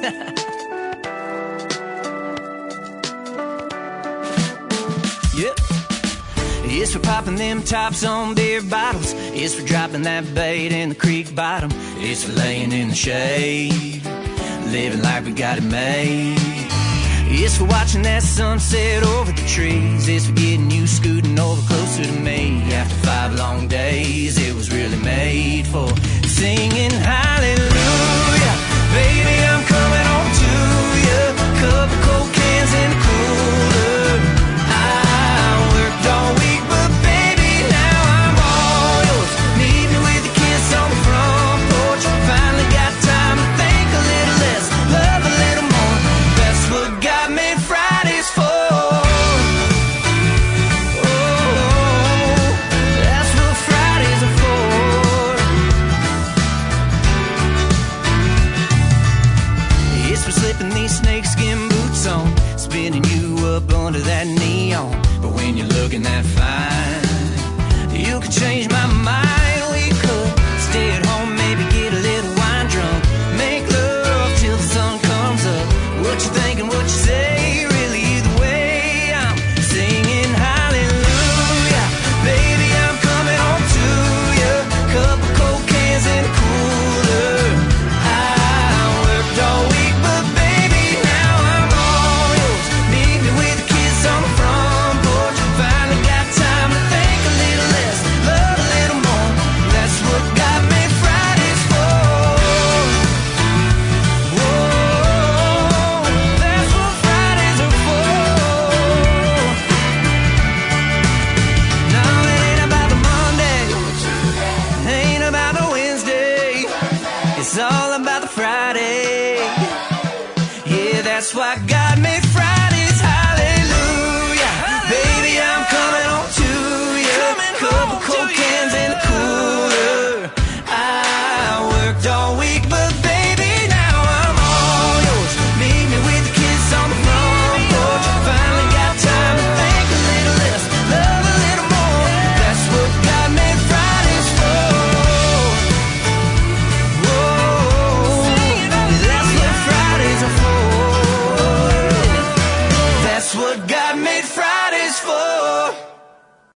Yep. It's for popping them tops on beer bottles. It's for dropping that bait in the creek bottom. It's for laying in the shade, living like we got it made. It's for watching that sunset over the trees. It's for getting you scooting over closer to me. After 5 long days, it was really made for singing hallelujah. Baby, I'm coming home to you. Couple cold cans in the cooler. I worked all week, but baby, now I'm all yours. Meet me with a kiss on the front porch. Finally got time to think a little less, love a little more. That's what got me Fridays for. Oh, that's what Fridays are for. It's for slipping these snakeskin boots on, spinning you up under that neon. But when you're looking that fine, you could change my mind. We could stay at home, maybe get a little wine drunk, make love till the sun comes up. What you thinking, what you say, really either way, I'm singing hallelujah. Baby, I'm coming home to you. Couple cold cans in the cooler. I worked all week, but baby, now I'm all yours. Meet me with a kiss on the front porch. Finally got time to think a little less, love a little more. That's what got me Fridays for. Whoa, that's what Fridays are for. No, it ain't about the Monday, ain't about the Wednesday. It's all about the Friday. Yeah, that's why God